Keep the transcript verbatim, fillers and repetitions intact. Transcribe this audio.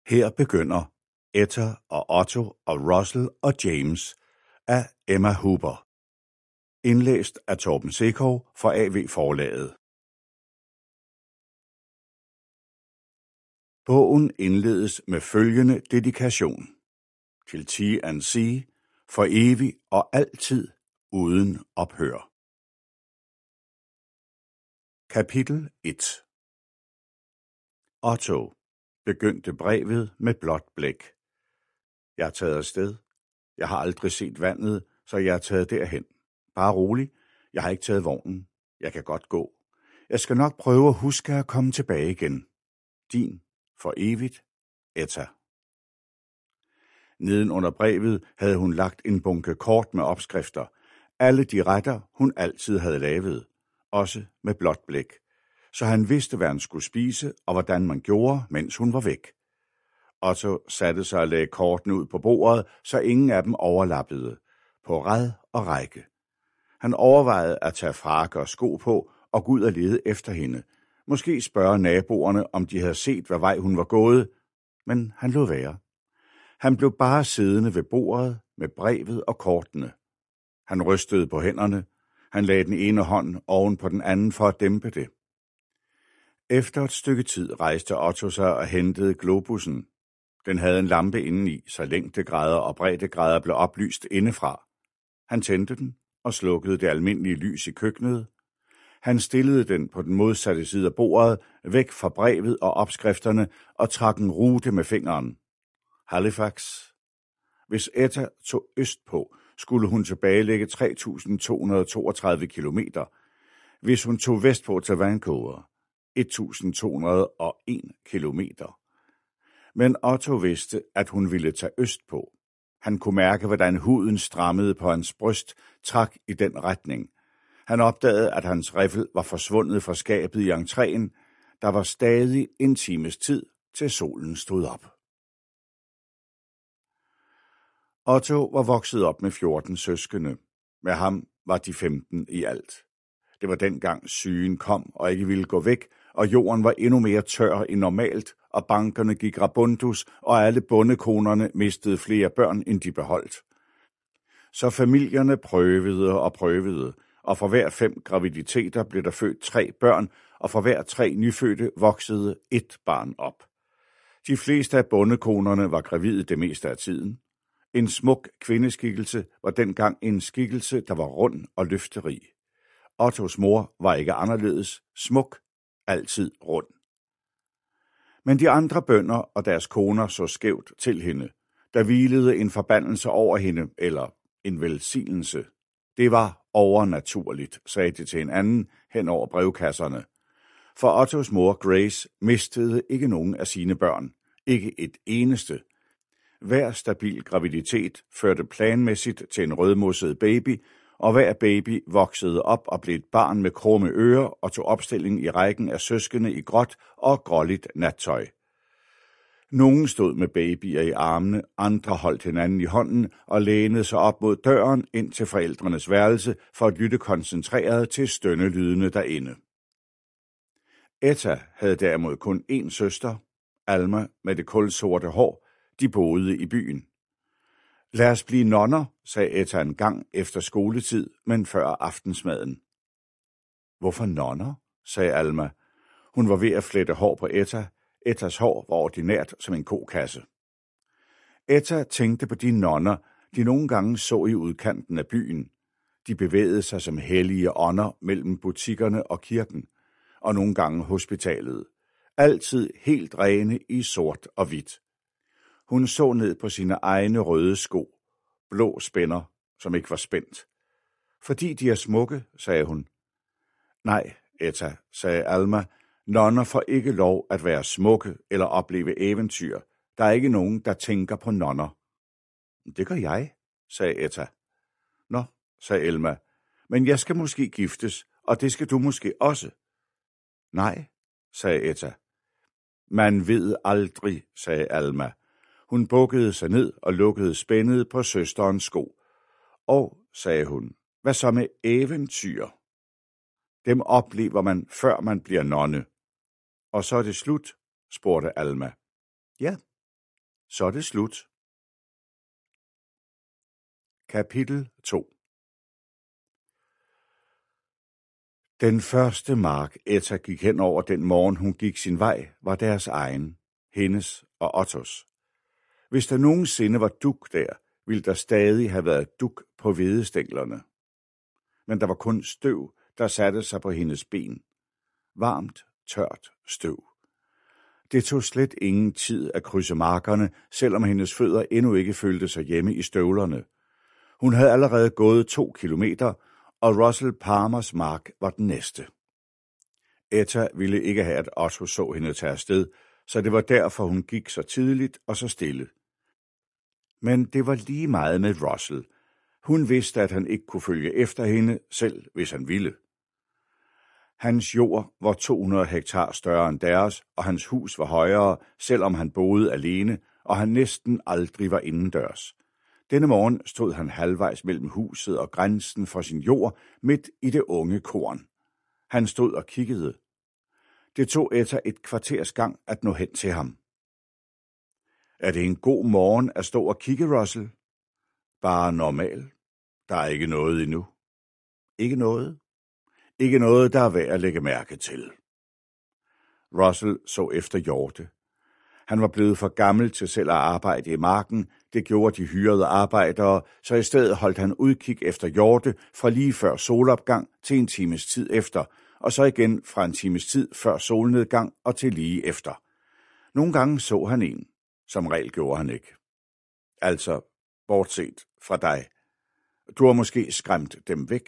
Her begynder Etta og Otto og Russell og James af Emma Huber. Indlæst af Torben Sekov fra A V Forlaget. Bogen indledes med følgende dedikation. Til T and C, for evig og altid uden ophør. Kapitel et. Otto begyndte brevet med blåt blæk. Jeg er taget afsted. Jeg har aldrig set vandet, så jeg er taget derhen. Bare rolig, jeg har ikke taget vognen. Jeg kan godt gå. Jeg skal nok prøve at huske at komme tilbage igen. Din, for evigt, Etta. Neden under brevet havde hun lagt en bunke kort med opskrifter. Alle de retter, hun altid havde lavet. Også med blåt blæk. Så han vidste, hvad han skulle spise, og hvordan man gjorde, mens hun var væk. Otto satte sig og lagde kortene ud på bordet, så ingen af dem overlappede. På rad og række. Han overvejede at tage frakke og sko på og gå ud og lede efter hende. Måske spørge naboerne, om de havde set, hvad vej hun var gået, men han lod være. Han blev bare siddende ved bordet med brevet og kortene. Han rystede på hænderne. Han lagde den ene hånd oven på den anden for at dæmpe det. Efter et stykke tid rejste Otto sig og hentede globussen. Den havde en lampe indeni, så længdegrader og breddegrader blev oplyst indefra. Han tændte den og slukkede det almindelige lys i køkkenet. Han stillede den på den modsatte side af bordet, væk fra brevet og opskrifterne, og trak en rute med fingeren. Halifax. Hvis Etta tog østpå, skulle hun tilbagelægge tre tusind to hundrede og toogtredive kilometer. Hvis hun tog vestpå til Vancouver, et tusind to hundrede og en kilometer. Men Otto vidste, at hun ville tage østpå. Han kunne mærke, hvordan huden strammede på hans bryst, trak i den retning. Han opdagede, at hans riffel var forsvundet fra skabet i entréen. Der var stadig en times tid, til solen stod op. Otto var vokset op med fjorten søskende. Med ham var de femten i alt. Det var dengang sygen kom og ikke ville gå væk, og jorden var endnu mere tør end normalt, og bankerne gik rabundus, og alle bondekonerne mistede flere børn, end de beholdt. Så familierne prøvede og prøvede, og for hver fem graviditeter blev der født tre børn, og for hver tre nyfødte voksede et barn op. De fleste af bondekonerne var gravide det meste af tiden. En smuk kvindeskikkelse var dengang en skikkelse, der var rund og løfterig. Ottos mor var ikke anderledes, smuk, altid rund. Men de andre bønder og deres koner så skævt til hende. Der hvilede en forbandelse over hende, eller en velsignelse. Det var overnaturligt, sagde de til en anden hen over brevkasserne. For Ottos mor, Grace, mistede ikke nogen af sine børn. Ikke et eneste. Hver stabil graviditet førte planmæssigt til en rødmosset baby, og hver baby voksede op og blev et barn med krumme ører og tog opstilling i rækken af søskende i gråt og gråligt nattøj. Nogle stod med babyer i armene, andre holdt hinanden i hånden og lænede sig op mod døren ind til forældrenes værelse for at lytte koncentreret til stønnelydene derinde. Etta havde derimod kun én søster, Alma med det kulsorte hår. De boede i byen. Lad os blive nonner, sagde Etta en gang efter skoletid, men før aftensmaden. Hvorfor nonner? Sagde Alma. Hun var ved at flette hår på Etta. Ettas hår var ordinært som en kokasse. Etta tænkte på de nonner, de nogle gange så i udkanten af byen. De bevægede sig som hellige ånder mellem butikkerne og kirken, og nogle gange hospitalet. Altid helt rene i sort og hvidt. Hun så ned på sine egne røde sko, blå spænder, som ikke var spændt. Fordi de er smukke, sagde hun. Nej, Etta, sagde Alma, nonner får ikke lov at være smukke eller opleve eventyr. Der er ikke nogen, der tænker på nonner. Det gør jeg, sagde Etta. Nå, sagde Alma, men jeg skal måske giftes, og det skal du måske også. Nej, sagde Etta. Man ved aldrig, sagde Alma. Hun bukkede sig ned og lukkede spændet på søsterens sko. Og, sagde hun, hvad så med eventyr? Dem oplever man, før man bliver nonne. Og så er det slut, spurgte Alma. Ja, så er det slut. Kapitel to. Den første mark, Etta gik hen over den morgen, hun gik sin vej, var deres egen, hendes og Ottos. Hvis der nogensinde var dug der, ville der stadig have været dug på hvedestænglerne. Men der var kun støv, der satte sig på hendes ben. Varmt, tørt støv. Det tog slet ingen tid at krydse markerne, selvom hendes fødder endnu ikke følte sig hjemme i støvlerne. Hun havde allerede gået to kilometer, og Russell Palmers mark var den næste. Etta ville ikke have, at Otto så hende tage afsted, så det var derfor, hun gik så tidligt og så stille. Men det var lige meget med Russell. Hun vidste, at han ikke kunne følge efter hende, selv hvis han ville. Hans jord var to hundrede hektar større end deres, og hans hus var højere, selvom han boede alene, og han næsten aldrig var indendørs. Denne morgen stod han halvvejs mellem huset og grænsen for sin jord, midt i det unge korn. Han stod og kiggede. Det tog Etta et kvarters gang at nå hen til ham. Er det en god morgen at stå og kigge, Russell? Bare normal. Der er ikke noget endnu. Ikke noget? Ikke noget, der er værd at lægge mærke til. Russell så efter hjorte. Han var blevet for gammel til selv at arbejde i marken, det gjorde de hyrede arbejdere, så i stedet holdt han udkig efter hjorte fra lige før solopgang til en times tid efter, og så igen fra en times tid før solnedgang og til lige efter. Nogle gange så han en, som regel gjorde han ikke. Altså, bortset fra dig. Du har måske skræmt dem væk.